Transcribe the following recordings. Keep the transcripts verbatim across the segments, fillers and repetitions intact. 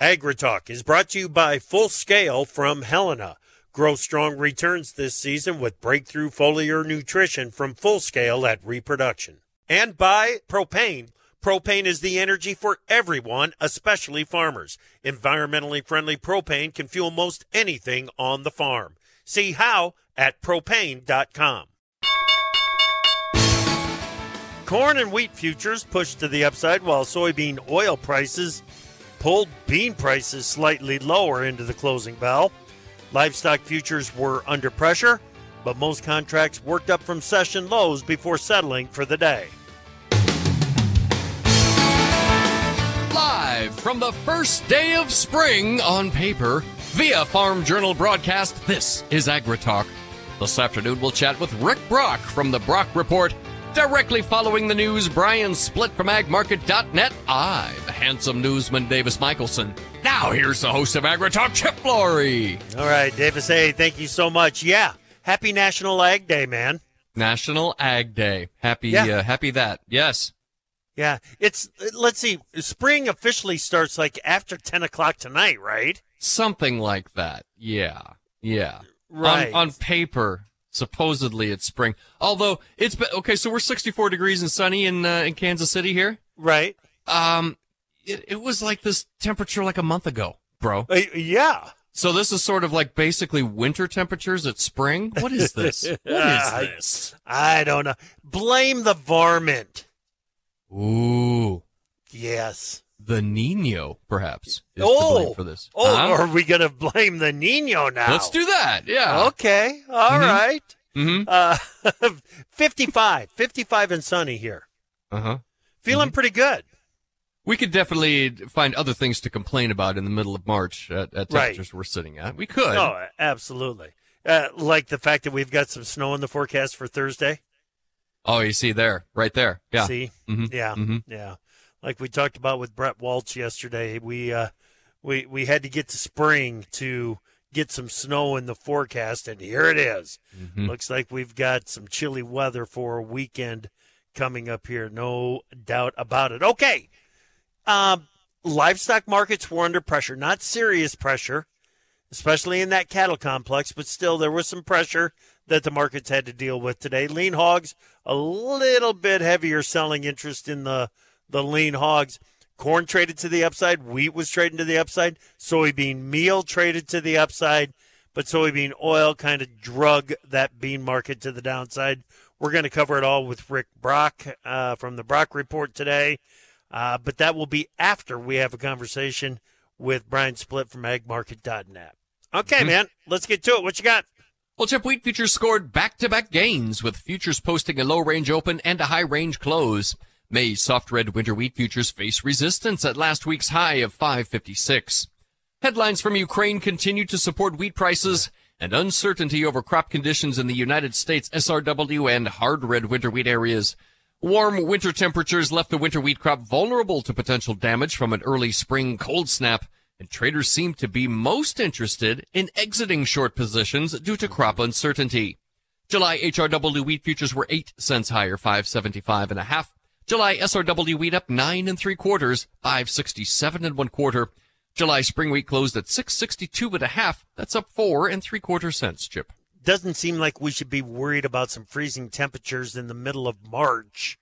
AgriTalk is brought to you by Full Scale from Helena. Grow strong returns this season with breakthrough foliar nutrition from Full Scale at Reproduction. And by Propane. Propane is the energy for everyone, especially farmers. Environmentally friendly propane can fuel most anything on the farm. See how at propane dot com. Corn and wheat futures pushed to the upside while soybean oil prices pulled bean prices slightly lower into the closing bell. Livestock futures were under pressure, but most contracts worked up from session lows before settling for the day. Live from the first day of spring on paper via Farm Journal broadcast, this is AgriTalk. This afternoon we'll chat with Rick Brock from the Brock Report. Directly following the news, Brian Splitt from ag market dot net. I, the handsome newsman Davis Michelson. Now here's the host of AgriTalk, Chip Flory. All right, Davis, hey, thank you so much. Yeah, happy National Ag Day, man. National Ag Day. Happy, yeah. uh, happy that. Yes. Yeah, it's, let's see, spring officially starts like after ten o'clock tonight, right? Something like that. Yeah, yeah. Right. On, on paper, supposedly it's spring. Although, it's been, okay, so we're sixty-four degrees and sunny in uh, in Kansas City here. Right. Um, it, it was like this temperature like a month ago, bro. Uh, yeah. So this is sort of like basically winter temperatures at spring? What is this? What is this? I, I don't know. Blame the varmint. Ooh. Yes. The Nino, perhaps, is oh, to blame for this. Oh, huh? are we going to blame the Nino now? Let's do that, yeah. Okay, all mm-hmm. right. Mm-hmm. Uh, fifty-five. fifty-five and sunny here. Uh-huh. Feeling mm-hmm. pretty good. We could definitely find other things to complain about in the middle of March at, at temperatures right. we're sitting at. We could. Oh, absolutely. Uh, like the fact that we've got some snow in the forecast for Thursday. Oh, you see there, right there. Yeah. See? Mm-hmm. Yeah. Mm-hmm. Yeah. Like we talked about with Brett Waltz yesterday, we uh, we we had to get to spring to get some snow in the forecast, and here it is. Mm-hmm. Looks like we've got some chilly weather for a weekend coming up here. No doubt about it. Okay. Um, livestock markets were under pressure, not serious pressure, especially in that cattle complex, but still there was some pressure that the markets had to deal with today. Lean hogs, a little bit heavier selling interest in the, the lean hogs. Corn traded to the upside. Wheat was trading to the upside. Soybean meal traded to the upside, but soybean oil kind of drug that bean market to the downside. We're going to cover it all with Rick Brock uh, from the Brock Report today. Uh, but that will be after we have a conversation with Brian Splitt from ag market dot net. Okay, mm-hmm. man, let's get to it. What you got? Well, Chip, wheat futures scored back-to-back gains, with futures posting a low-range open and a high-range close. May's soft red winter wheat futures face resistance at last week's high of five fifty-six. Headlines from Ukraine continue to support wheat prices, and uncertainty over crop conditions in the United States S R W and hard red winter wheat areas. Warm winter temperatures left the winter wheat crop vulnerable to potential damage from an early spring cold snap, and traders seem to be most interested in exiting short positions due to crop uncertainty. July H R W wheat futures were eight cents higher, five seventy-five and a half. July S R W wheat up nine and three quarters, five sixty-seven and one quarter. July spring wheat closed at six sixty-two and a half. That's up four and three quarter cents, Chip. Doesn't seem like we should be worried about some freezing temperatures in the middle of March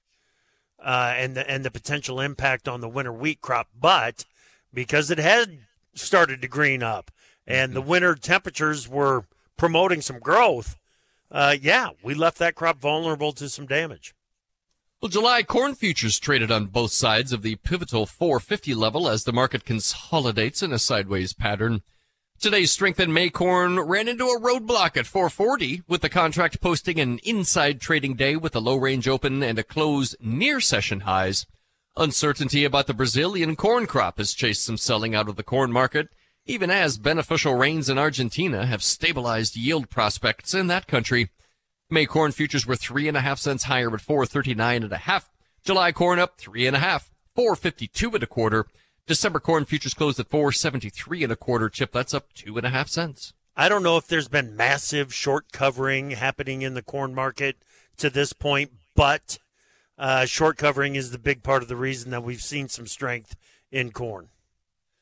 uh, and the and the potential impact on the winter wheat crop. But because it had started to green up and mm-hmm. the winter temperatures were promoting some growth, uh, yeah, we left that crop vulnerable to some damage. Well, July corn futures traded on both sides of the pivotal four fifty level as the market consolidates in a sideways pattern. Today's strength in May corn ran into a roadblock at four forty, with the contract posting an inside trading day with a low-range open and a close near session highs. Uncertainty about the Brazilian corn crop has chased some selling out of the corn market, even as beneficial rains in Argentina have stabilized yield prospects in that country. May corn futures were three and a half cents higher at four thirty-nine and a half. July corn up three and a half, four fifty-two and a quarter. December corn futures closed at four seventy-three and a quarter. Chip, that's up two and a half cents. I don't know if there's been massive short covering happening in the corn market to this point, but uh, short covering is the big part of the reason that we've seen some strength in corn.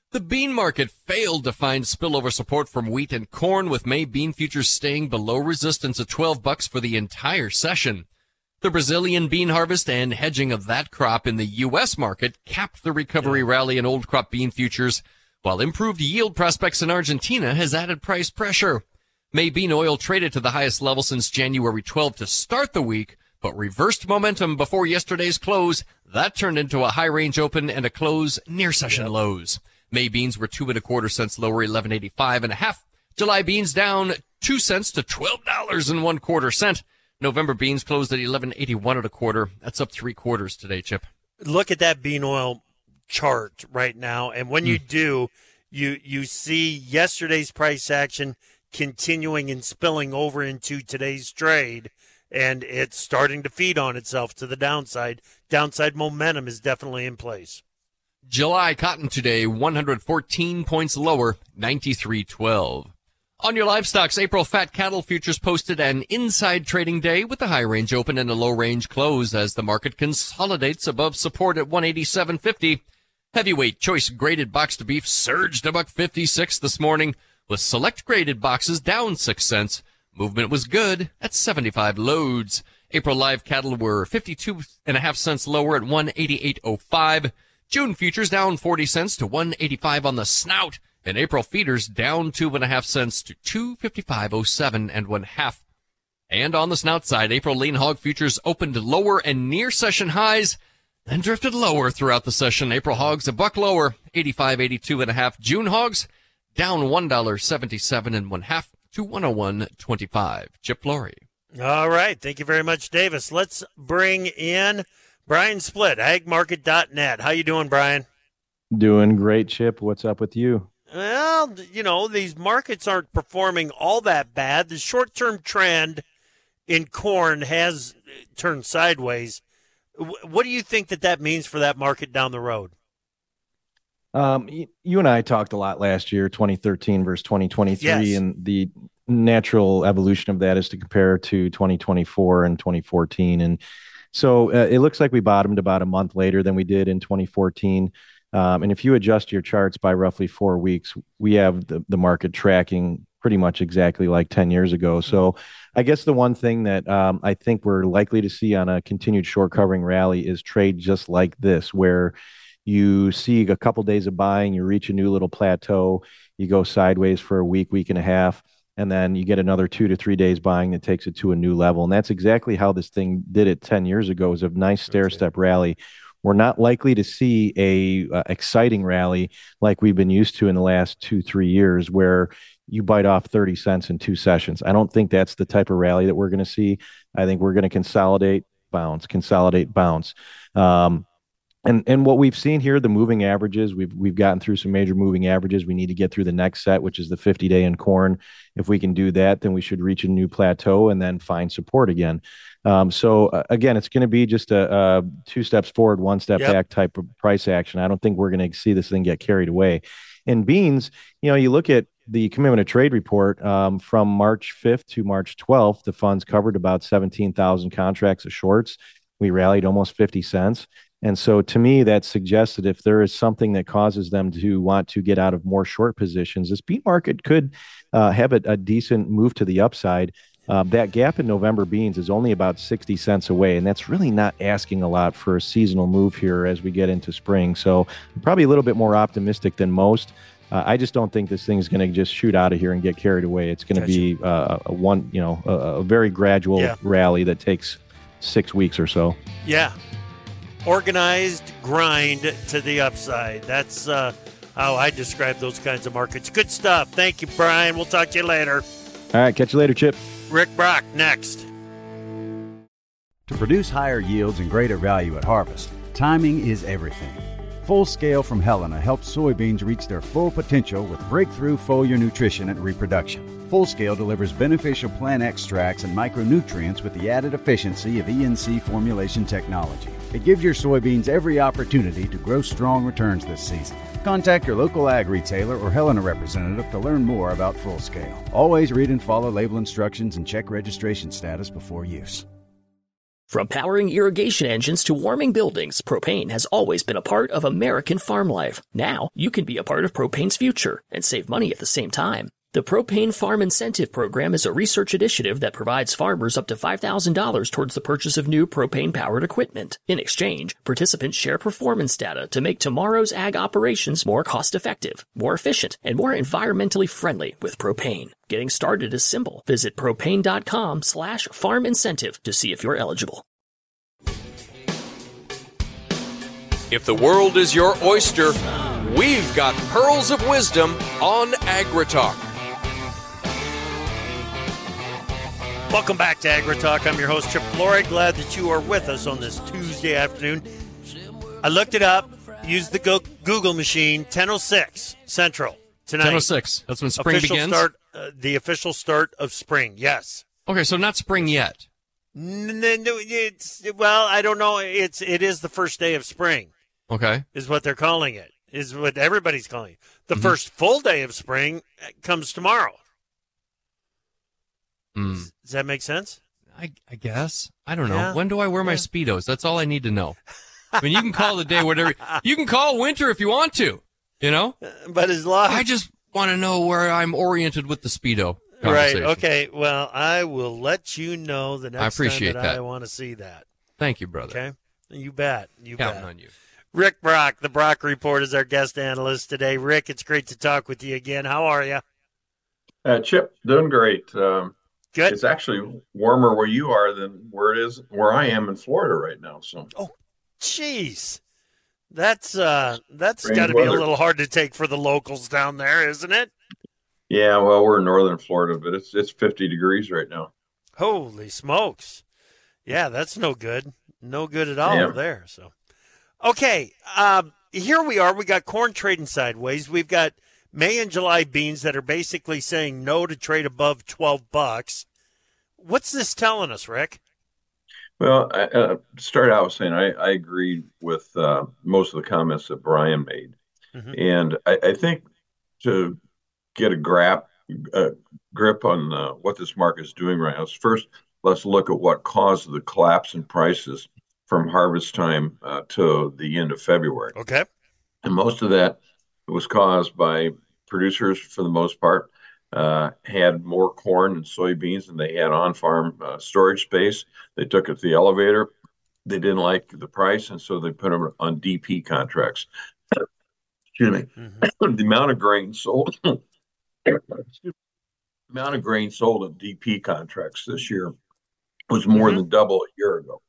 The bean market failed to find spillover support from wheat and corn, with May bean futures staying below resistance at twelve bucks for the entire session. The Brazilian bean harvest and hedging of that crop in the U S market capped the recovery rally in old crop bean futures, while improved yield prospects in Argentina has added price pressure. May bean oil traded to the highest level since January twelfth to start the week, but reversed momentum before yesterday's close. That turned into a high range open and a close near session yep. lows. May beans were two and a quarter cents lower, eleven eighty-five and a half. July beans down two cents to twelve dollars and one quarter cent. November beans closed at eleven eighty-one and a quarter. That's up three quarters today, Chip. Look at that bean oil chart right now, and when mm. you do, you you see yesterday's price action continuing and spilling over into today's trade, and it's starting to feed on itself to the downside. Downside momentum is definitely in place. July cotton today, one hundred fourteen points lower, ninety-three twelve. On your livestocks, April fat cattle futures posted an inside trading day with a high range open and a low range close as the market consolidates above support at one eighty-seven fifty. Heavyweight choice graded boxed beef surged a buck fifty-six this morning, with select graded boxes down six cents. Movement was good at seventy-five loads. April live cattle were fifty-two and a half cents lower at one eighty-eight oh five. June futures down forty cents to one eighty-five on the snout, and April feeders down two and a half cents to two fifty-five oh seven and one half. And on the snout side, April lean hog futures opened lower and near session highs, then drifted lower throughout the session. April hogs a buck lower, eighty-five eighty-two and a half. June hogs down one dollar seventy-seven and one half to one oh one twenty-five. Chip Flory. All right, thank you very much, Davis. Let's bring in Brian Splitt, ag market dot net. How you doing, Brian? Doing great, Chip. What's up with you? Well, you know, these markets aren't performing all that bad. The short-term trend in corn has turned sideways. What do you think that that means for that market down the road? Um, you and I talked a lot last year, twenty thirteen versus twenty twenty-three, yes. And the natural evolution of that is to compare to twenty twenty-four and twenty fourteen. And so uh, it looks like we bottomed about a month later than we did in twenty fourteen. Um, and if you adjust your charts by roughly four weeks, we have the, the market tracking pretty much exactly like ten years ago. So I guess the one thing that um, I think we're likely to see on a continued short covering rally is trade just like this, where you see a couple days of buying, you reach a new little plateau, you go sideways for a week, week and a half, and then you get another two to three days buying that takes it to a new level. And that's exactly how this thing did it ten years ago. It was a nice stair-step rally. We're not likely to see a uh, exciting rally like we've been used to in the last two, three years, where you bite off thirty cents in two sessions. I don't think that's the type of rally that we're going to see. I think we're going to consolidate, bounce, consolidate, bounce. Um, And and what we've seen here, the moving averages, we've we've gotten through some major moving averages. We need to get through the next set, which is the fifty-day in corn. If we can do that, then we should reach a new plateau and then find support again. Um, so, uh, again, it's going to be just a, a two steps forward, one step yep. back type of price action. I don't think we're going to see this thing get carried away. In beans, you know, you look at the commitment to trade report um, from March fifth to March twelfth, the funds covered about seventeen thousand contracts of shorts. We rallied almost fifty cents. And so to me, that suggests that if there is something that causes them to want to get out of more short positions, this bean market could uh, have a, a decent move to the upside. Uh, that gap in November beans is only about sixty cents away, and that's really not asking a lot for a seasonal move here as we get into spring. So I'm probably a little bit more optimistic than most. Uh, I just don't think this thing is going to just shoot out of here and get carried away. It's going to be uh, a one, you know, a, a very gradual yeah. rally that takes six weeks or so. Yeah. Organized grind to the upside. That's uh, how I describe those kinds of markets. Good stuff. Thank you, Brian. We'll talk to you later. All right. Catch you later, Chip. Rick Brock, next. To produce higher yields and greater value at harvest, timing is everything. Full Scale from Helena helps soybeans reach their full potential with breakthrough foliar nutrition and reproduction. Full Scale delivers beneficial plant extracts and micronutrients with the added efficiency of E N C formulation technology. It gives your soybeans every opportunity to grow strong returns this season. Contact your local ag retailer or Helena representative to learn more about Full Scale. Always read and follow label instructions and check registration status before use. From powering irrigation engines to warming buildings, propane has always been a part of American farm life. Now, you can be a part of propane's future and save money at the same time. The Propane Farm Incentive Program is a research initiative that provides farmers up to five thousand dollars towards the purchase of new propane-powered equipment. In exchange, participants share performance data to make tomorrow's ag operations more cost-effective, more efficient, and more environmentally friendly with propane. Getting started is simple. Visit propane.com slash farm incentive to see if you're eligible. If the world is your oyster, we've got pearls of wisdom on AgriTalk. Welcome back to AgriTalk. I'm your host, Chip Flory. Glad that you are with us on this Tuesday afternoon. I looked it up, used the go- Google machine, ten oh six Central tonight. ten oh six. That's when spring official begins? Start, uh, the official start of spring, yes. Okay, so not spring yet. No, it's, well, I don't know. It's It is the first day of spring. Okay. Is what they're calling it, is what everybody's calling it. The Mm-hmm. first full day of spring comes tomorrow. Mm. Does that make sense? I, I guess. I don't know. Yeah. When do I wear my Yeah. Speedos? That's all I need to know. I mean, you can call the day whatever. You can call winter if you want to, you know? But as long I just want to know where I'm oriented with the Speedo Right, conversation. okay. Well, I will let you know the next I appreciate time that, that. I want to see that. Thank you, brother. Okay? You bet. You Counting bet. on you. Rick Brock, the Brock Report, is our guest analyst today. Rick, it's great to talk with you again. How are you? Uh, Chip, doing great. Um, Good. It's actually warmer where you are than where it is where I am in Florida right now. So, Jeez. That's uh that's Strange got to be a weather. little hard to take for the locals down there, isn't it? yeah, well, we're in northern Florida, but it's it's fifty degrees right now. Holy smokes. Yeah, that's no good. No good at all Yeah. there. So, okay, um, here we are. We got corn trading sideways. We've got May and July beans that are basically saying no to trade above twelve bucks. What's this telling us, Rick? Well, I, uh, to start out with saying I, I agree with uh, most of the comments that Brian made, Mhm. and I, I think to get a grip uh, grip on uh, what this market is doing right now is first let's look at what caused the collapse in prices from harvest time uh, to the end of February. Okay. And most of that was caused by producers, for the most part, uh, had more corn and soybeans than they had on-farm uh, storage space. They took it to the elevator. They didn't like the price, and so they put them on D P contracts. Excuse me. Mhm. The amount of grain sold, excuse me, the amount of grain sold in D P contracts this year was more Mhm. than double a year ago.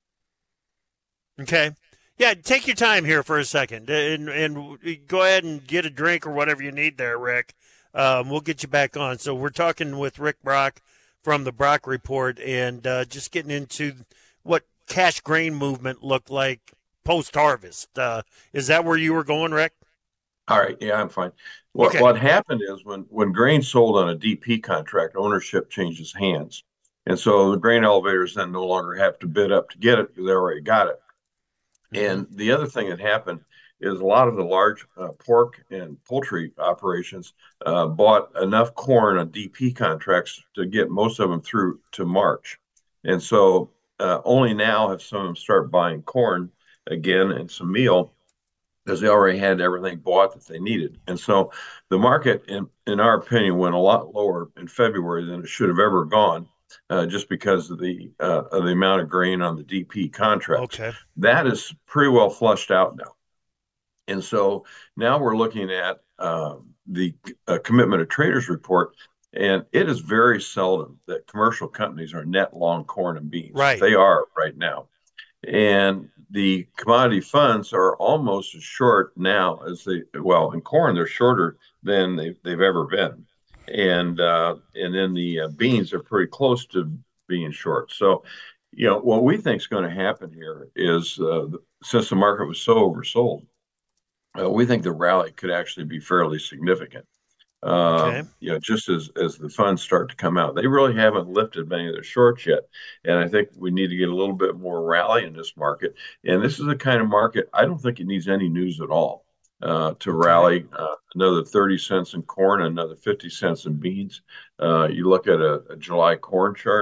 Okay. Yeah, take your time here for a second and, and go ahead and get a drink or whatever you need there, Rick. Um, we'll get you back on. So we're talking with Rick Brock from the Brock Report and uh, just getting into what cash grain movement looked like post-harvest. Uh, is that where you were going, Rick? All right, yeah, I'm fine. What Okay. what happened is when when grain sold on a D P contract, ownership changes hands, and so the grain elevators then no longer have to bid up to get it because they already got it. And the other thing that happened is a lot of the large uh, pork and poultry operations uh, bought enough corn on D P contracts to get most of them through to March, and so uh, only now have some of them start buying corn again and some meal, because they already had everything bought that they needed. And so the market, in, in our opinion, went a lot lower in February than it should have ever gone, uh, just because of the uh, of the amount of grain on the D P contracts. Okay. That is pretty well flushed out now. And so now we're looking at uh, the uh, Commitment of Traders report, and it is very seldom that commercial companies are net long corn and beans. Right. They are right now. And the commodity funds are almost as short now as they, well, in corn, they're shorter than they've, they've ever been. And uh, and then the uh, beans are pretty close to being short. So, you know, what we think is going to happen here is uh, since the market was so oversold, uh, we think the rally could actually be fairly significant. Uh, Okay. You know, just as, as the funds start to come out, they really haven't lifted many of their shorts yet. And I think we need to get a little bit more rally in this market. And this is the kind of market, I don't think it needs any news at all uh, to rally uh, another thirty cents in corn, another fifty cents in beans. Uh, you look at a, a July corn chart,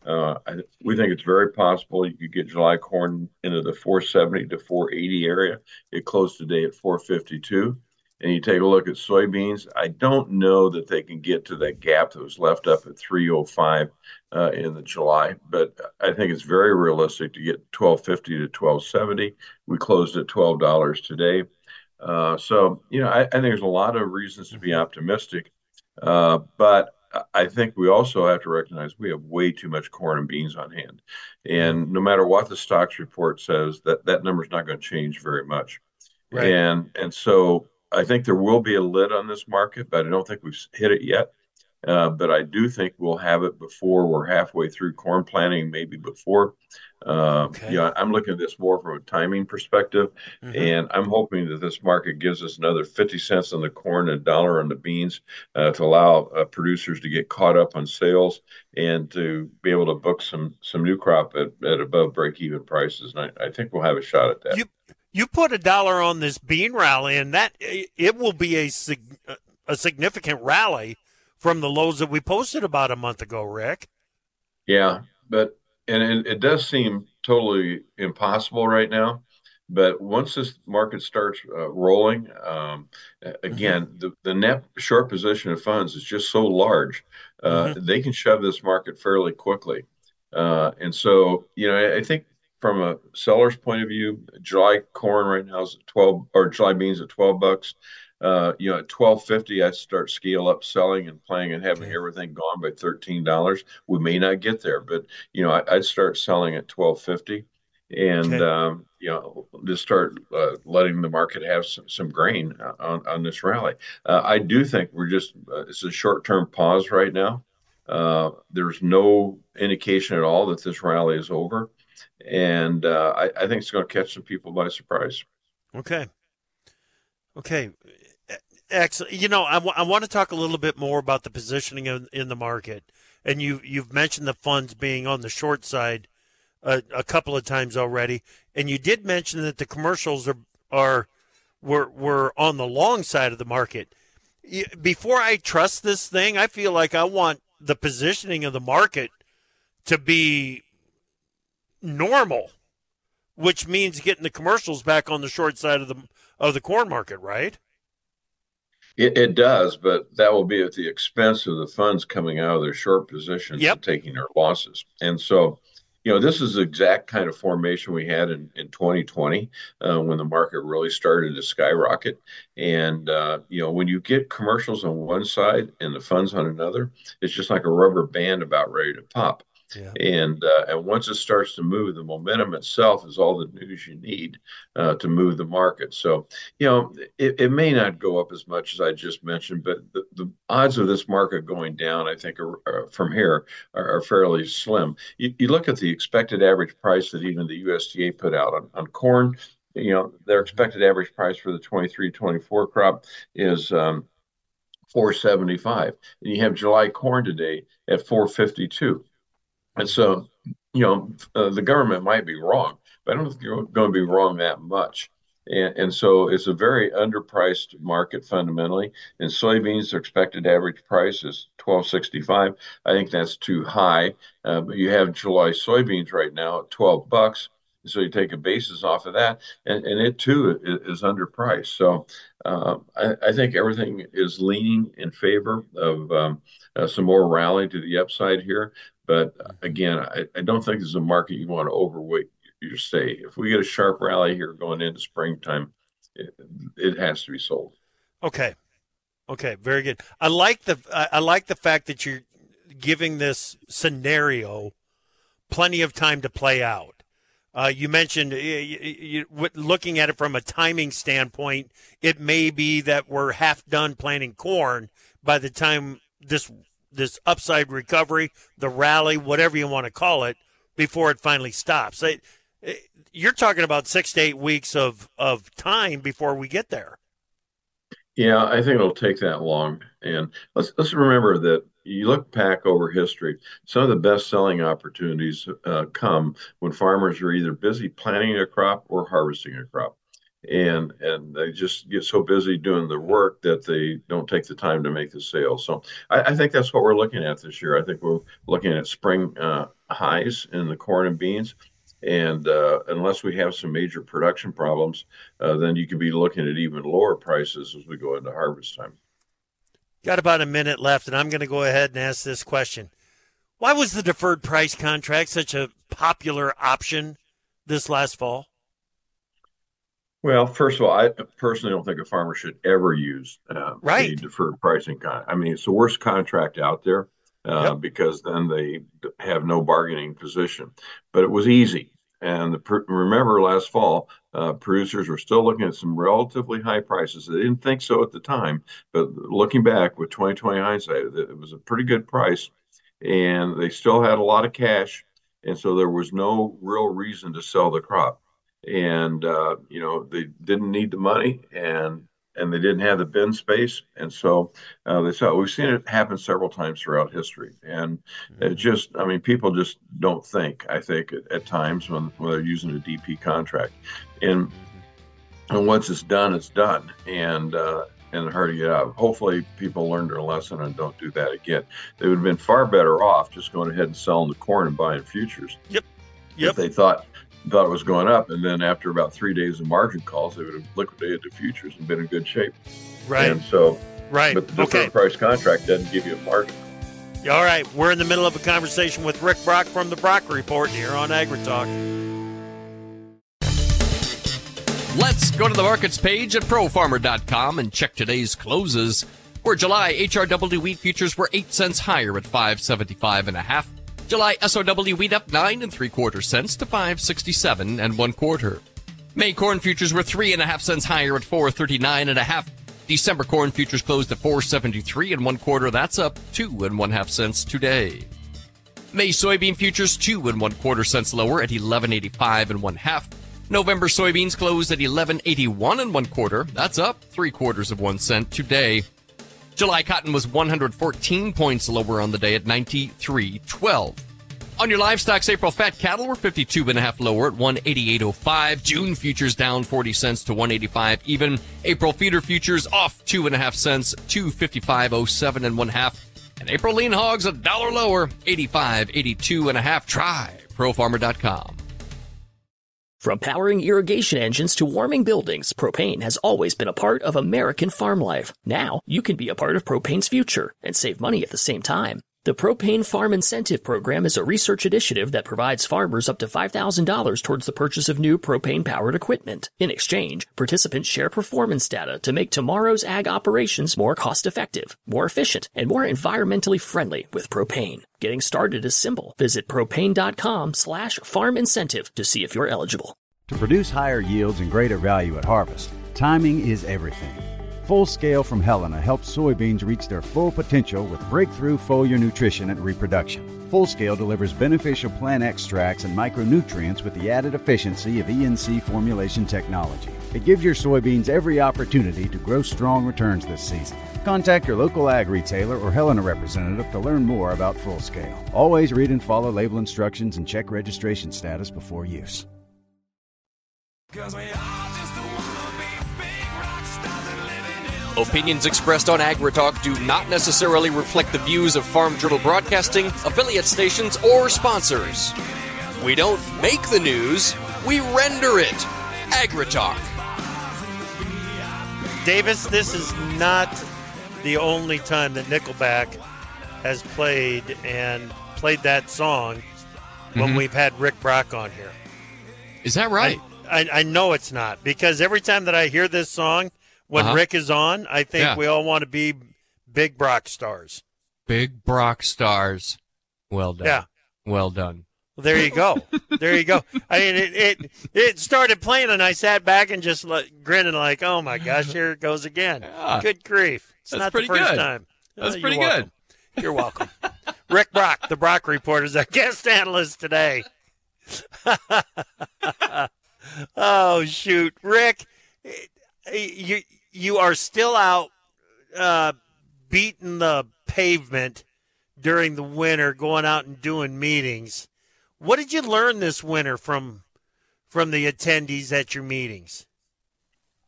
Uh, I, we think it's very possible you could get July corn into the four seventy to four eighty area. It closed today at four fifty-two. And you take a look at soybeans, I don't know that they can get to that gap that was left up at three oh five uh, in the July, but I think it's very realistic to get twelve fifty to twelve seventy. We closed at twelve dollars today. Uh, so, you know, I, I think there's a lot of reasons to be optimistic, uh, but I think we also have to recognize we have way too much corn and beans on hand. And no matter what the stocks report says, that, that number is not going to change very much. Right. And, and so I think there will be a lid on this market, but I don't think we've hit it yet. Uh, but I do think we'll have it before we're halfway through corn planting, maybe before. Uh, okay. You know, I'm looking at this more from a timing perspective, mm-hmm. and I'm hoping that this market gives us another fifty cents on the corn and a dollar on the beans uh, to allow uh, producers to get caught up on sales and to be able to book some some new crop at, at above break-even prices. And I, I think we'll have a shot at that. You, you put a dollar on this bean rally, and that it will be a, a significant rally from the lows that we posted about a month ago, Rick. Yeah, but and it, it does seem totally impossible right now. But once this market starts uh, rolling, um, again, mm-hmm. the, the net short position of funds is just so large, uh, mm-hmm. they can shove this market fairly quickly. Uh, and so, you know, I, I think from a seller's point of view, July corn right now is at twelve, or July beans at twelve bucks. Uh, you know, at twelve fifty, I start scale up selling and playing and having okay. everything gone by thirteen dollars. We may not get there, but you know, I, I'd start selling at twelve fifty, and okay. um, you know, just start uh, letting the market have some, some grain on on this rally. Uh, I do think we're just uh, it's a short term pause right now. Uh, there's no indication at all that this rally is over, and uh, I, I think it's going to catch some people by surprise. Okay. Okay. Excellent. You know, I, w- I want to talk a little bit more about the positioning in, in the market. And you, you've mentioned the funds being on the short side a, a couple of times already. And you did mention that the commercials are, are were, were on the long side of the market. Before I trust this thing, I feel like I want the positioning of the market to be normal, which means getting the commercials back on the short side of the of the corn market, right? It, it does, but that will be at the expense of the funds coming out of their short positions yep. and taking their losses. And so, you know, this is the exact kind of formation we had in, in twenty twenty uh, when the market really started to skyrocket. And, uh, you know, when you get commercials on one side and the funds on another, it's just like a rubber band about ready to pop. Yeah. And uh, and once it starts to move, the momentum itself is all the news you need uh, to move the market. So, you know, it, it may not go up as much as I just mentioned, but the, the odds of this market going down, I think, are, are, from here are, are fairly slim. You, you look at the expected average price that even the U S D A put out on, on corn. You know, their expected average price for the twenty-three twenty-four crop is um, four seventy-five, and you have July corn today at four fifty-two. And so, you know, uh, the government might be wrong, but I don't think you're going to be wrong that much. And, and so it's a very underpriced market fundamentally. And soybeans, their expected average price is twelve sixty-five. I think that's too high. Uh, but you have July soybeans right now at twelve bucks. So you take a basis off of that, and, and it too is, is underpriced. So uh, I, I think everything is leaning in favor of um, uh, some more rally to the upside here. But again, I, I don't think this is a market you want to overweight your stay. If we get a sharp rally here going into springtime, it, it has to be sold. Okay, okay, very good. I like the I like the fact that you're giving this scenario plenty of time to play out. Uh, you mentioned you, you, looking at it from a timing standpoint, it may be that we're half done planting corn by the time this this upside recovery, the rally, whatever you want to call it, before it finally stops. It, it, you're talking about six to eight weeks of, of time before we get there. Yeah, I think it'll take that long. And let's let's remember that you look back over history, some of the best selling opportunities uh, come when farmers are either busy planting a crop or harvesting a crop. and and they just get so busy doing the work that they don't take the time to make the sale. So I, I think that's what we're looking at this year. I think we're looking at spring uh, highs in the corn and beans. And uh, unless we have some major production problems, uh, then you could be looking at even lower prices as we go into harvest time. Got about a minute left, and I'm going to go ahead and ask this question. Why was the deferred price contract such a popular option this last fall? Well, first of all, I personally don't think a farmer should ever use uh, right. a deferred pricing contract. I mean, it's the worst contract out there. Uh, yep. Because then they have no bargaining position. But it was easy. And the, remember last fall, uh, producers were still looking at some relatively high prices. They didn't think so at the time. But looking back with twenty twenty hindsight, it was a pretty good price. And they still had a lot of cash. And so there was no real reason to sell the crop. And, uh, you know, they didn't need the money. And and they didn't have the bin space. And so uh, they saw, we've seen it happen several times throughout history. And mm-hmm. it just, I mean, people just don't think, I think, at, at times when, when they're using a D P contract. And and once it's done, it's done. And, uh, and hard to get out. Hopefully people learned their lesson and don't do that again. They would have been far better off just going ahead and selling the corn and buying futures. Yep. Yep. If they thought, thought it was going up, and then after about three days of margin calls, they would have liquidated the futures and been in good shape. Right. And so, right. But the deferred okay. price contract doesn't give you a margin. All right. We're in the middle of a conversation with Rick Brock from the Brock Report here on AgriTalk. Let's go to the markets page at pro farmer dot com and check today's closes. Where July H R W wheat futures were eight cents higher at five seventy-five and a half. July S O W wheat up nine and three quarter cents to five sixty-seven and one quarter. May corn futures were three and a half cents higher at four thirty-nine and a half. December corn futures closed at four seventy-three and one quarter. That's up two and one half cents today. May soybean futures two and one quarter cents lower at eleven eighty-five and one half. November soybeans closed at eleven eighty-one and one quarter. That's up three quarters of one cent today. July cotton was one hundred fourteen points lower on the day at ninety-three twelve. On your livestock's April fat cattle were fifty-two and a half lower at one eighty-eight oh five. June futures down forty cents to one eighty-five even. April feeder futures off two and a half cents, two fifty-five oh seven and one half. And April lean hogs a dollar lower, eighty-five eighty-two and a half. Try pro farmer dot com. From powering irrigation engines to warming buildings, propane has always been a part of American farm life. Now, you can be a part of propane's future and save money at the same time. The Propane Farm Incentive Program is a research initiative that provides farmers up to five thousand dollars towards the purchase of new propane-powered equipment. In exchange, participants share performance data to make tomorrow's ag operations more cost-effective, more efficient, and more environmentally friendly with propane. Getting started is simple. Visit propane.com slash farm incentive to see if you're eligible. To produce higher yields and greater value at harvest, timing is everything. Full Scale from Helena helps soybeans reach their full potential with breakthrough foliar nutrition and reproduction. Full Scale delivers beneficial plant extracts and micronutrients with the added efficiency of E N C formulation technology. It gives your soybeans every opportunity to grow strong returns this season. Contact your local ag retailer or Helena representative to learn more about Full Scale. Always read and follow label instructions and check registration status before use. Opinions expressed on AgriTalk do not necessarily reflect the views of Farm Journal Broadcasting, affiliate stations, or sponsors. We don't make the news, we render it. AgriTalk. Davis, this is not the only time that Nickelback has played and played that song mm-hmm. when we've had Rick Brock on here. Is that right? I, I, I know it's not, because every time that I hear this song, when uh-huh. Rick is on, I think yeah. we all want to be big Brock stars. Big Brock stars. Well done. Yeah. Well done. Well, there you go. There you go. I mean, it, it it started playing, and I sat back and just like, grinning like, oh, my gosh, here it goes again. Yeah. Good grief. It's That's not pretty the first good. time. That's oh, pretty you're good. You're welcome. Rick Brock, the Brock Report, is our guest analyst today. Oh, shoot. Rick, you you are still out uh, beating the pavement during the winter, going out and doing meetings. What did you learn this winter from from the attendees at your meetings?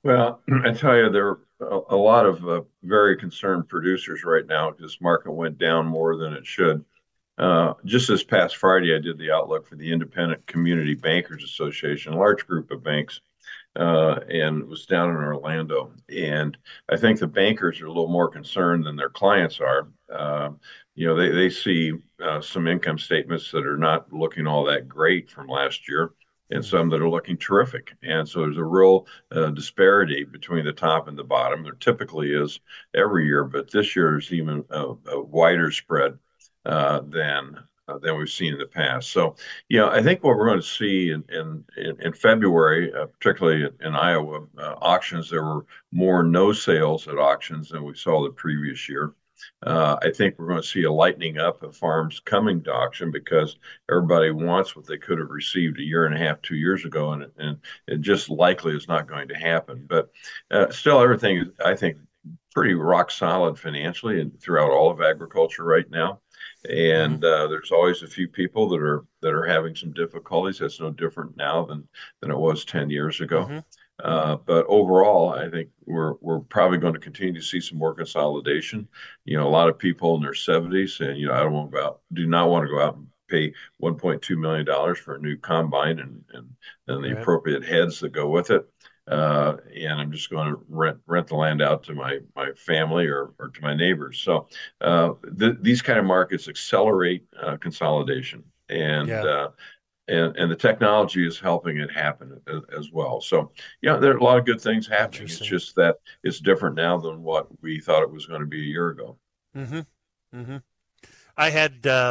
Well, I tell you, there are a, a lot of uh, very concerned producers right now. This market went down more than it should. Uh, just this past Friday, I did the outlook for the Independent Community Bankers Association, a large group of banks, uh, and it was down in Orlando. And I think the bankers are a little more concerned than their clients are. Uh, you know, they, they see uh, some income statements that are not looking all that great from last year, and some that are looking terrific. And so there's a real uh, disparity between the top and the bottom. There typically is every year, but this year is even a, a wider spread uh, than uh, than we've seen in the past. So, you know, I think what we're going to see in in, in February, uh, particularly in, in Iowa uh, auctions, there were more no sales at auctions than we saw the previous year. Uh, I think we're going to see a lightening up of farms coming to auction because everybody wants what they could have received a year and a half, two years ago, and, and it just likely is not going to happen. But uh, still, everything is, I think, pretty rock solid financially and throughout all of agriculture right now. And uh, there's always a few people that are that are having some difficulties. That's no different now than than it was ten years ago. Mm-hmm. Uh, but overall, I think we're we're probably going to continue to see some more consolidation. You know, a lot of people in their seventies saying, you know, I don't want about do not want to go out and pay one point two million dollars for a new combine and and, and the right. appropriate heads that go with it. Uh, and I'm just going to rent rent the land out to my my family or or to my neighbors. So uh, th- these kind of markets accelerate uh, consolidation, and yeah. uh, and and the technology is helping it happen as, as well. So yeah, there are a lot of good things happening. It's just that it's different now than what we thought it was going to be a year ago. Mm-hmm. Mm-hmm. I had uh,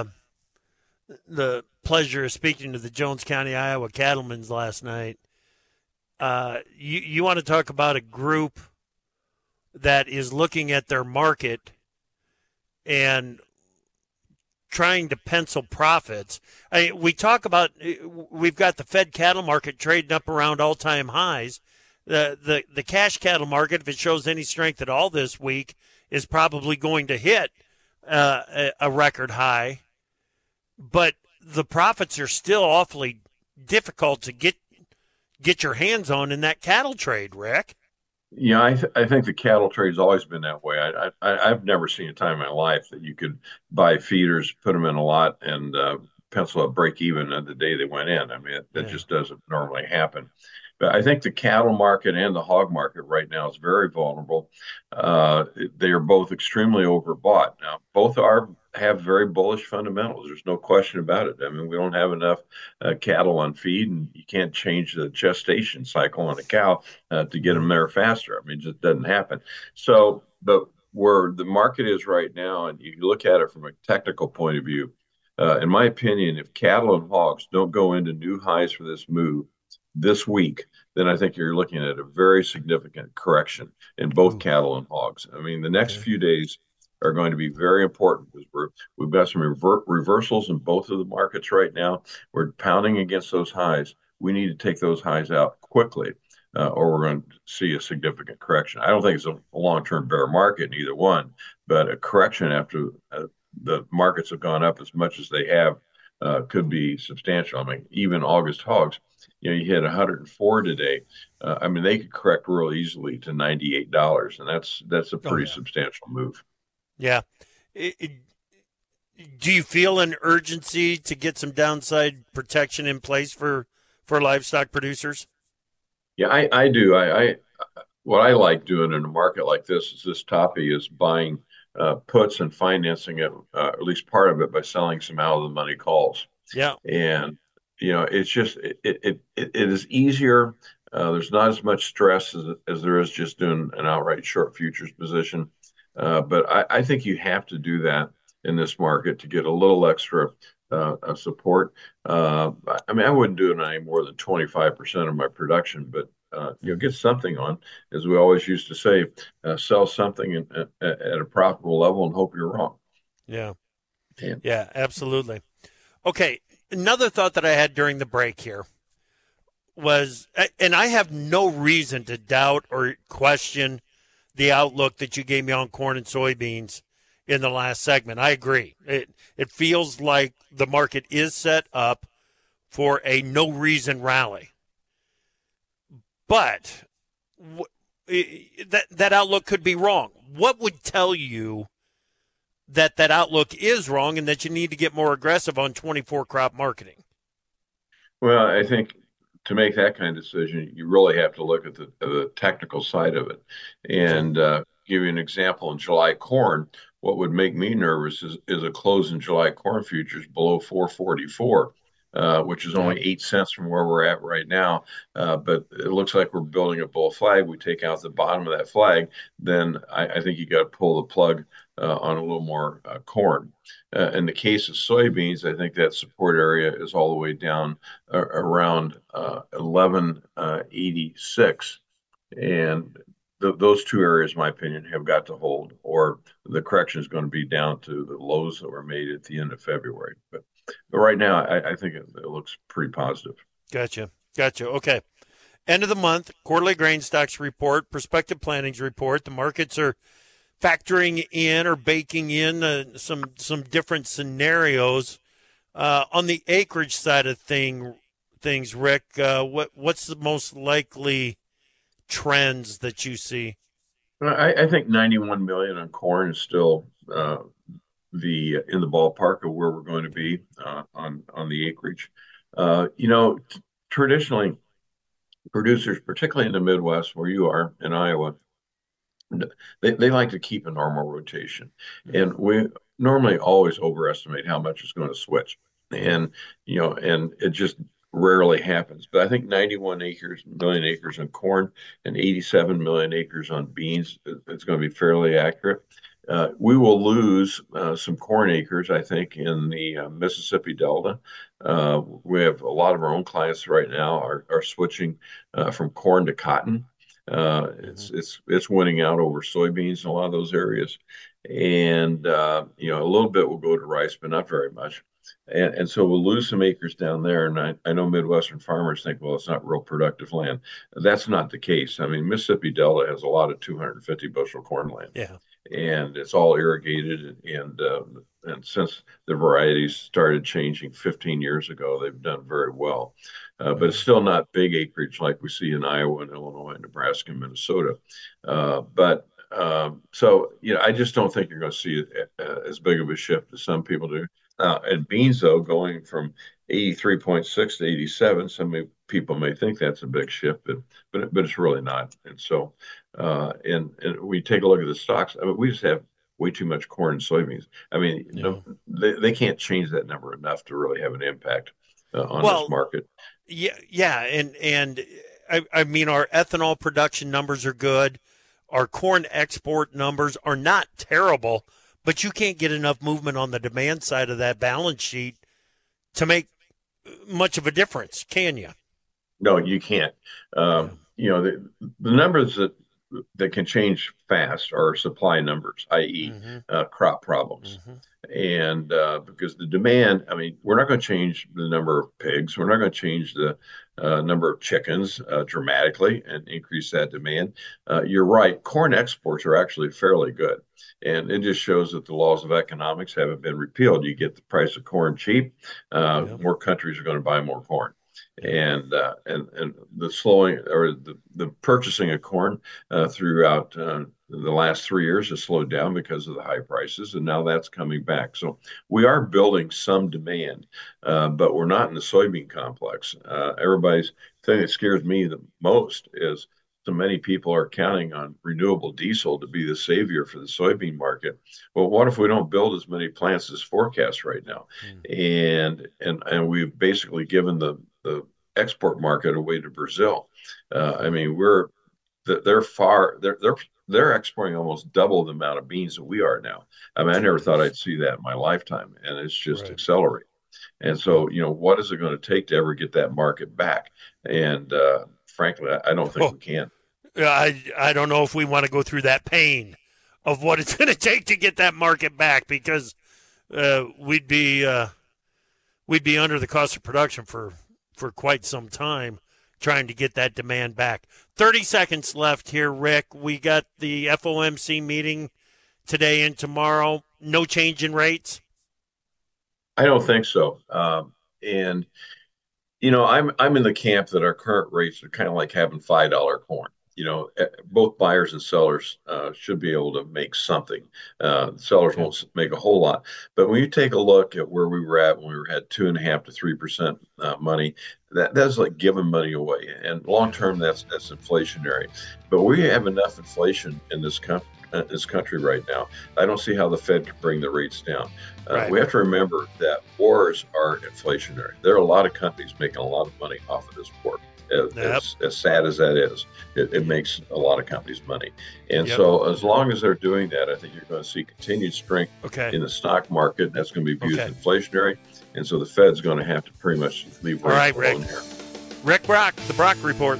the pleasure of speaking to the Jones County, Iowa cattlemen's last night. Uh, you, you want to talk about a group that is looking at their market and trying to pencil profits. I mean, we talk about, we've got the Fed cattle market trading up around all-time highs. The, the, the cash cattle market, if it shows any strength at all this week, is probably going to hit uh, a, a record high. But the profits are still awfully difficult to get get your hands on in that cattle trade, Rick. Yeah, I, th- I think the cattle trade's always been that way. I, I, I've never seen a time in my life that you could buy feeders, put them in a lot, and uh, pencil up break even on the day they went in. I mean, it, that yeah. just doesn't normally happen. But I think the cattle market and the hog market right now is very vulnerable. Uh, they are both extremely overbought. Now, both are have very bullish fundamentals. There's no question about it. I mean, we don't have enough uh, cattle on feed, and you can't change the gestation cycle on a cow uh, to get them there faster. I mean, it just doesn't happen. So, but where the market is right now, and you look at it from a technical point of view, uh, in my opinion, if cattle and hogs don't go into new highs for this move this week, then I think you're looking at a very significant correction in both Ooh. cattle and hogs. I mean, the next okay. few days are going to be very important because we're, we've got some rever- reversals in both of the markets right now. We're pounding against those highs. We need to take those highs out quickly, uh, or we're going to see a significant correction. I don't think it's a long-term bear market in either one, but a correction after uh, the markets have gone up as much as they have uh, could be substantial. I mean, even August hogs, you know, you hit one hundred four today. Uh, I mean, they could correct real easily to ninety-eight dollars, and that's that's a pretty oh, yeah. substantial move. Yeah. It, it, do you feel an urgency to get some downside protection in place for, for livestock producers? Yeah, I, I do. I, I what I like doing in a market like this is this toppy is buying uh, puts and financing it, uh, at least part of it, by selling some out of the money calls. Yeah. And, you know, it's just, it it, it, it is easier. Uh, there's not as much stress as, as there is just doing an outright short futures position. Uh, but I, I think you have to do that in this market to get a little extra uh, support. Uh, I mean, I wouldn't do it on any more than twenty-five percent of my production, but uh, you know, get something on, as we always used to say, uh, sell something in, at, at a profitable level and hope you're wrong. Yeah. yeah, yeah, absolutely. Okay, another thought that I had during the break here was, and I have no reason to doubt or question the outlook that you gave me on corn and soybeans in the last segment. I agree. It it feels like the market is set up for a no reason rally. But w- that that outlook could be wrong. What would tell you that that outlook is wrong and that you need to get more aggressive on twenty-four crop marketing? Well, I think to make that kind of decision, you really have to look at the, the technical side of it. And uh, give you an example, in July corn, what would make me nervous is, is a close in July corn futures below four forty-four. Uh, which is only eight cents from where we're at right now. Uh, but it looks like we're building a bull flag. We take out the bottom of that flag, then I, I think you got to pull the plug uh, on a little more uh, corn. Uh, in the case of soybeans, I think that support area is all the way down uh, around uh, eleven eighty-six. And th- those two areas, in my opinion, have got to hold, or the correction is going to be down to the lows that were made at the end of February. But But right now, I, I think it, it looks pretty positive. Gotcha. Gotcha. Okay. End of the month, quarterly grain stocks report, prospective plantings report. The markets are factoring in or baking in uh, some some different scenarios. Uh, on the acreage side of thing, things, Rick, uh, what what's the most likely trends that you see? I, I think ninety-one million on corn is still uh, the in the ballpark of where we're going to be uh, on on the acreage. Uh, you know, t- traditionally, producers, particularly in the Midwest, where you are in Iowa, they they like to keep a normal rotation, and we normally always overestimate how much is going to switch, and you know, and it just rarely happens. But I think ninety-one acres, million acres on corn, and eighty-seven million acres on beans, it's going to be fairly accurate. Uh, we will lose uh, some corn acres, I think, in the uh, Mississippi Delta. Uh, we have a lot of our own clients right now are, are switching uh, from corn to cotton. Uh, it's it's it's winning out over soybeans in a lot of those areas, and uh, you know, a little bit will go to rice, but not very much. And, and so we'll lose some acres down there. And I, I know Midwestern farmers think, well, it's not real productive land. That's not the case. I mean, Mississippi Delta has a lot of two hundred fifty bushel corn land. Yeah. And it's all irrigated. And uh, and since the varieties started changing fifteen years ago, they've done very well. Uh, but it's still not big acreage like we see in Iowa and Illinois, and Nebraska, and Minnesota. Uh, but um, so, you know, I just don't think you're going to see uh, as big of a shift as some people do. Uh, and beans, though, going from eighty-three point six to eighty-seven, some may, people may think that's a big shift, but but, but it's really not. And so, uh, and, and we take a look at the stocks. I mean, we just have way too much corn and soybeans. I mean, yeah. no, they, they can't change that number enough to really have an impact uh, on well, this market. Yeah, yeah, and and I, I mean, our ethanol production numbers are good. Our corn export numbers are not terrible. But you can't get enough movement on the demand side of that balance sheet to make much of a difference, can you? No, you can't. Um, yeah. You know, the, the numbers that that can change fast are supply numbers, that is, mm-hmm. uh, crop problems. Mm-hmm. And uh, because the demand, I mean, we're not going to change the number of pigs. We're not going to change the uh, number of chickens uh, dramatically and increase that demand. Uh, you're right. Corn exports are actually fairly good. And it just shows that the laws of economics haven't been repealed. You get the price of corn cheap, uh, yeah. more countries are going to buy more corn. And uh, and and the slowing or the, the purchasing of corn uh, throughout uh, the last three years has slowed down because of the high prices, and now that's coming back. So we are building some demand, uh, but we're not in the soybean complex. Uh, everybody's thing that scares me the most is so many people are counting on renewable diesel to be the savior for the soybean market. Well, what if we don't build as many plants as forecast right now? Mm. And and and we've basically given the the export market away to Brazil. Uh, I mean, we're they're far they're they're they're exporting almost double the amount of beans that we are now. I mean, I never thought I'd see that in my lifetime, and it's just right. accelerating. And so, you know, what is it going to take to ever get that market back? And uh, frankly, I, I don't think oh. we can. I I don't know if we want to go through that pain of what it's going to take to get that market back, because uh, we'd be uh, we'd be under the cost of production for, for quite some time trying to get that demand back. thirty seconds left here, Rick. We got the F O M C meeting today and tomorrow. No change in rates? I don't think so. Um, and, you know, I'm I'm in the camp that our current rates are kind of like having five dollar corn. you know, both buyers and sellers uh, should be able to make something. Uh, sellers okay. won't make a whole lot, but when you take a look at where we were at when we were had two and a half to three percent uh, money, that that's like giving money away. And long term, that's that's inflationary. But we have enough inflation in this country. Uh, this country right now. I don't see how the Fed can bring the rates down. Uh, right. We have to remember that wars are inflationary. There are a lot of companies making a lot of money off of this war. As, yep. as, as sad as that is, it, it makes a lot of companies money. And yep. so as long as they're doing that, I think you're going to see continued strength okay. in the stock market. That's going to be viewed okay. as inflationary. And so the Fed's going to have to pretty much leave rates right, alone Rick. here. Rick Brock, the Brock Report.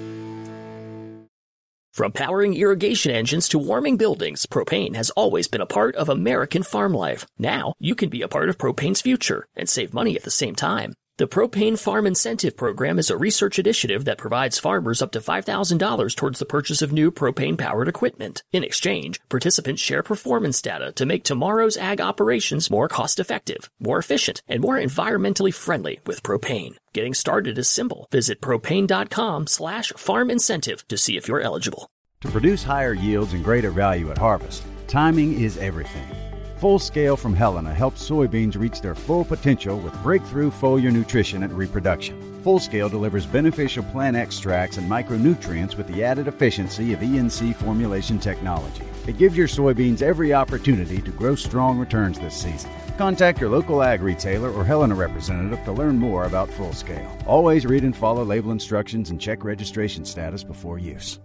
From powering irrigation engines to warming buildings, propane has always been a part of American farm life. Now, you can be a part of propane's future and save money at the same time. The Propane Farm Incentive Program is a research initiative that provides farmers up to five thousand dollars towards the purchase of new propane-powered equipment. In exchange, participants share performance data to make tomorrow's ag operations more cost-effective, more efficient, and more environmentally friendly with propane. Getting started is simple. Visit propane.com slash farm incentive to see if you're eligible. To produce higher yields and greater value at harvest, timing is everything. Full Scale from Helena helps soybeans reach their full potential with breakthrough foliar nutrition and reproduction. Full Scale delivers beneficial plant extracts and micronutrients with the added efficiency of E N C formulation technology. It gives your soybeans every opportunity to grow strong returns this season. Contact your local ag retailer or Helena representative to learn more about Full Scale. Always read and follow label instructions and check registration status before use.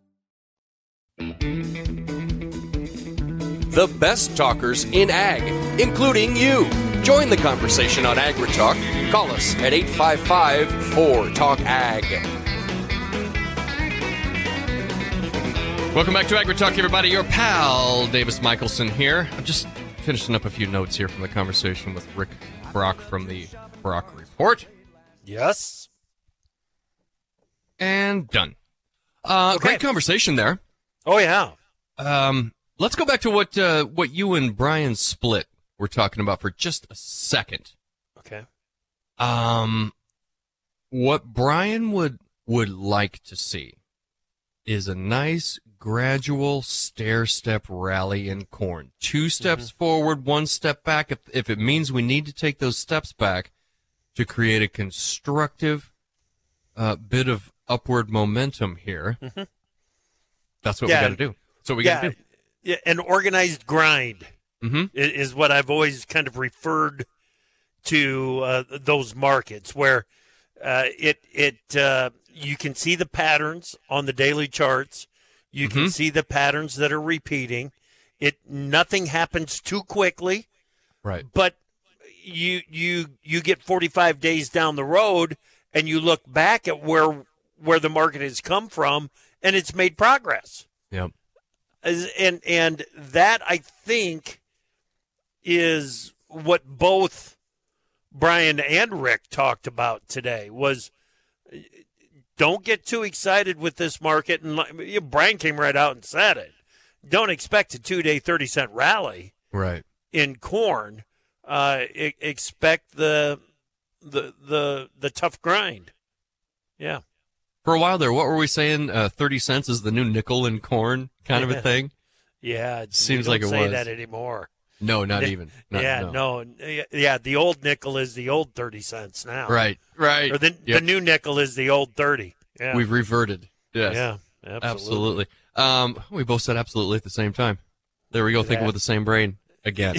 The best talkers in ag, including you. Join the conversation on AgriTalk. Call us at eight five five, four, talk ag. Welcome back to AgriTalk, everybody. Your pal, Davis Michelson here. I'm just finishing up a few notes here from the conversation with Rick Brock from the Brock Report. Yes. And done. Uh, okay. Great conversation there. Oh, yeah. Um... Let's go back to what uh, what you and Brian Split were talking about for just a second. Okay. Um, what Brian would would like to see is a nice gradual stair-step rally in corn. Two steps mm-hmm. forward, one step back. If if it means we need to take those steps back to create a constructive uh, bit of upward momentum here, mm-hmm. that's what yeah. we got to do. So we yeah. got to do. Yeah, an organized grind mm-hmm. is what I've always kind of referred to uh, those markets where uh, it it uh, you can see the patterns on the daily charts. You mm-hmm. can see the patterns that are repeating. It nothing happens too quickly, right? But you you you get forty-five days down the road and you look back at where where the market has come from and it's made progress. Yep. And and that, I think, is what both Brian and Rick talked about today, was don't get too excited with this market. And Brian came right out and said it. Don't expect a two-day thirty cent rally right. in corn. Uh, expect the, the, the, the tough grind. Yeah. For a while there, what were we saying? Uh, thirty cents is the new nickel in corn kind of a thing? Yeah. It seems don't like it say was. that anymore. No, not even. Not, yeah, no. no. Yeah, the old nickel is the old thirty cents now. Right, right. Or the, yep. the new nickel is the old thirty. Yeah. We've reverted. Yes. Yeah, absolutely. Absolutely. Um, we both said absolutely at the same time. There we go, thinking with the same brain again.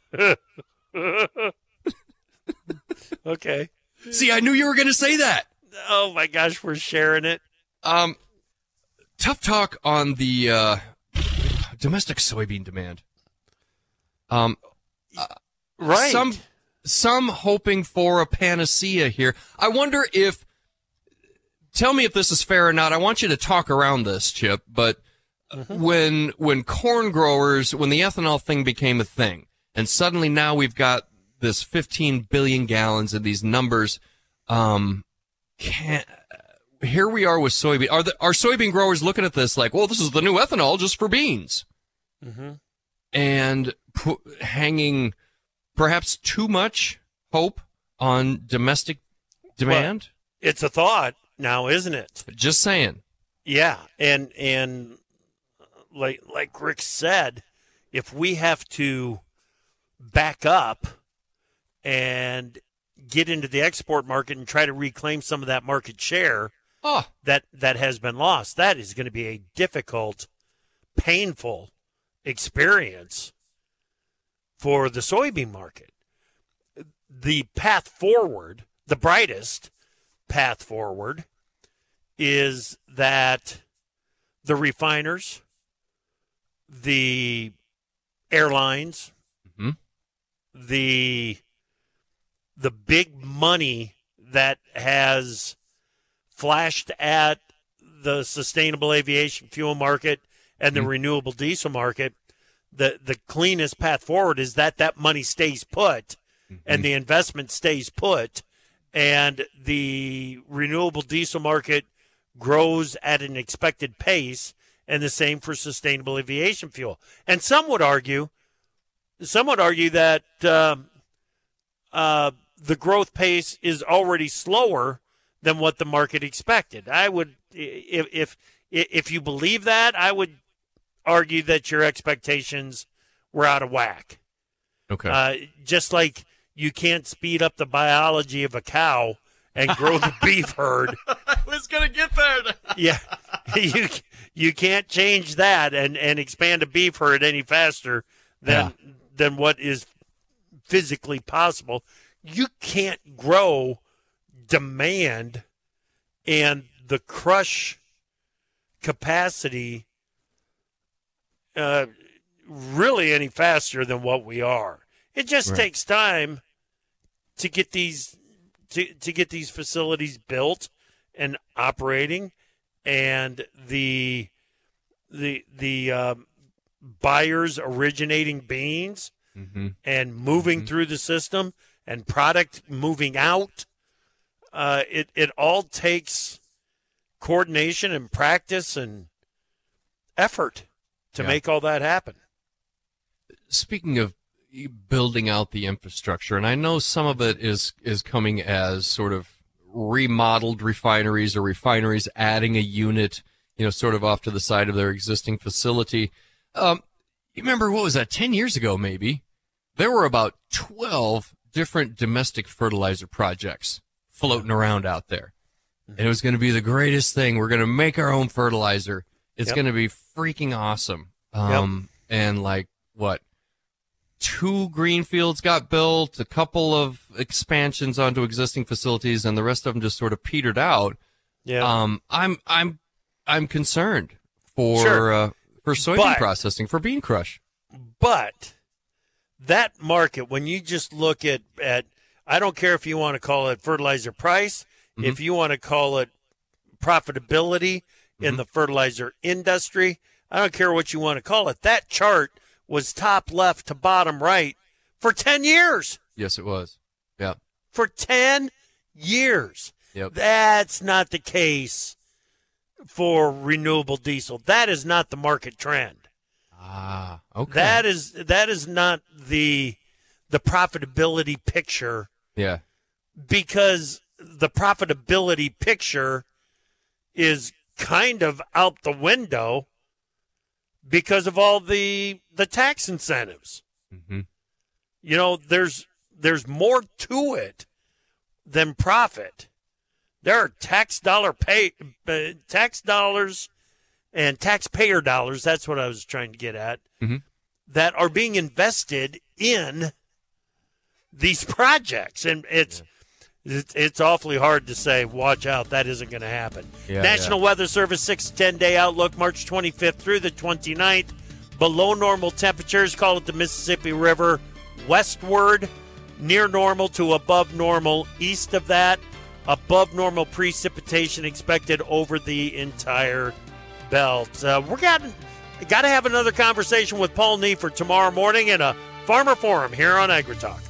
Okay. See, I knew you were going to say that. Oh, my gosh, we're sharing it. Um, tough talk on the uh, domestic soybean demand. Um, uh, right. Some, some hoping for a panacea here. I wonder if, tell me if this is fair or not. I want you to talk around this, Chip, but mm-hmm. when, when corn growers, when the ethanol thing became a thing, and suddenly now we've got this fifteen billion gallons of these numbers, um, can't, here we are with soybean. Are the, are soybean growers looking at this like, well, this is the new ethanol just for beans? Mm-hmm. And pu- hanging perhaps too much hope on domestic demand? Well, it's a thought now, isn't it? Just saying. Yeah, and and like like Rick said, if we have to back up and get into the export market and try to reclaim some of that market share Oh, that, that has been lost, that is going to be a difficult, painful experience for the soybean market. The path forward, the brightest path forward, is that the refiners, the airlines, mm-hmm. the the big money that has flashed at the sustainable aviation fuel market and the mm-hmm. renewable diesel market, the the cleanest path forward is that that money stays put mm-hmm. and the investment stays put and the renewable diesel market grows at an expected pace, and the same for sustainable aviation fuel. And some would argue, some would argue that um, uh, the growth pace is already slower than what the market expected. I would, if if if you believe that, I would argue that your expectations were out of whack. Okay. Uh, just like you can't speed up the biology of a cow and grow the beef herd. I was going to get there. Yeah, you you can't change that and, and expand a beef herd any faster than yeah. than what is physically possible. You can't grow demand and the crush capacity uh, really any faster than what we are. It just right. takes time to get these to to get these facilities built and operating, and the the the um, buyers originating beans mm-hmm. and moving mm-hmm. through the system and product moving out. Uh, it it all takes coordination and practice and effort to yeah. make all that happen. Speaking of building out the infrastructure, and I know some of it is is coming as sort of remodeled refineries or refineries adding a unit, you know, sort of off to the side of their existing facility. Um, you remember, what was that, ten years ago maybe? There were about twelve different domestic fertilizer projects floating around out there. And it was going to be the greatest thing. We're going to make our own fertilizer. It's Yep. going to be freaking awesome. Um, yep. And like, what? Two greenfields got built, a couple of expansions onto existing facilities, and the rest of them just sort of petered out. Yeah. Um, I'm, I'm, I'm concerned for, Sure. uh, for soybean But- processing, for bean crush. But that market, when you just look at, at I don't care if you want to call it fertilizer price, Mhm. if you want to call it profitability in Mhm. the fertilizer industry, I don't care what you want to call it. That chart was top left to bottom right for ten years. Yes, it was. Yeah. For ten years. Yep. That's not the case for renewable diesel. That is not the market trend. Ah, okay. That is that is not the the profitability picture, yeah. because the profitability picture is kind of out the window because of all the the tax incentives. Mm-hmm. You know, there's there's more to it than profit. There are tax dollar pay uh, tax dollars and taxpayer dollars. That's what I was trying to get at. Mm-hmm. That are being invested in these projects, and it's yeah. it's, it's awfully hard to say, watch out, that isn't going to happen. Yeah, National yeah. Weather Service six to ten day outlook, March twenty-fifth through the twenty-ninth. Below normal temperatures, call it the Mississippi River westward, near normal to above normal east of that, above normal precipitation expected over the entire belt. Uh, we're got got to have another conversation with Paul Niefert tomorrow morning in a Farmer Forum here on AgriTalk.